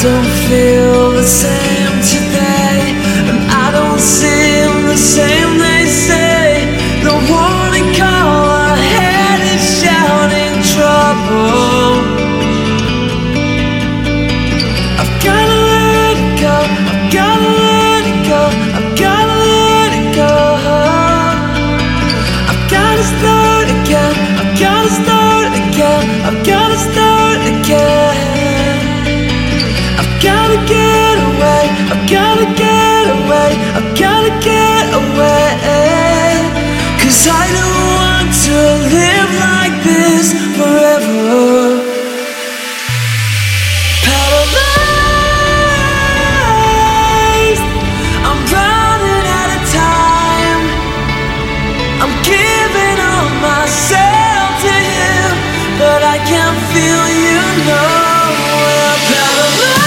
don't feel the same today, and I don't seem the same. They say the warning call ahead is shouting trouble. I've gotta let it go, I've gotta let it go, I've gotta let it go. I've gotta start again, I've gotta start again, I've gotta start again. I've gotta get away, I've gotta get away, I've gotta get away. 'Cause I don't want to live like this forever. Paralyzed, I'm running out of time. I'm giving all myself to you, but I can't feel you nowhere. Paralyzed.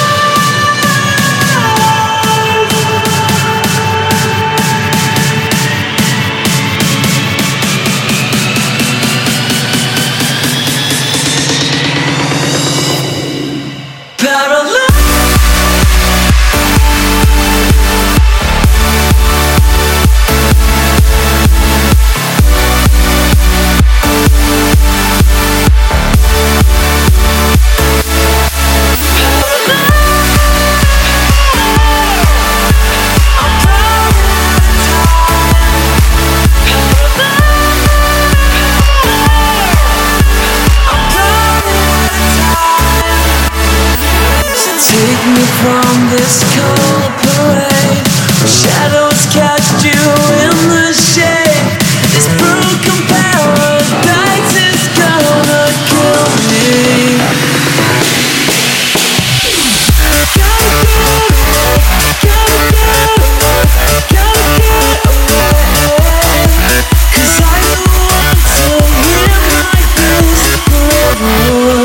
Take me from this cold parade. Shadows cast you in the shade. This broken paradise is gonna kill me. Gotta get away, gotta get away, gotta get away. 'Cause I don't want to live like this forever.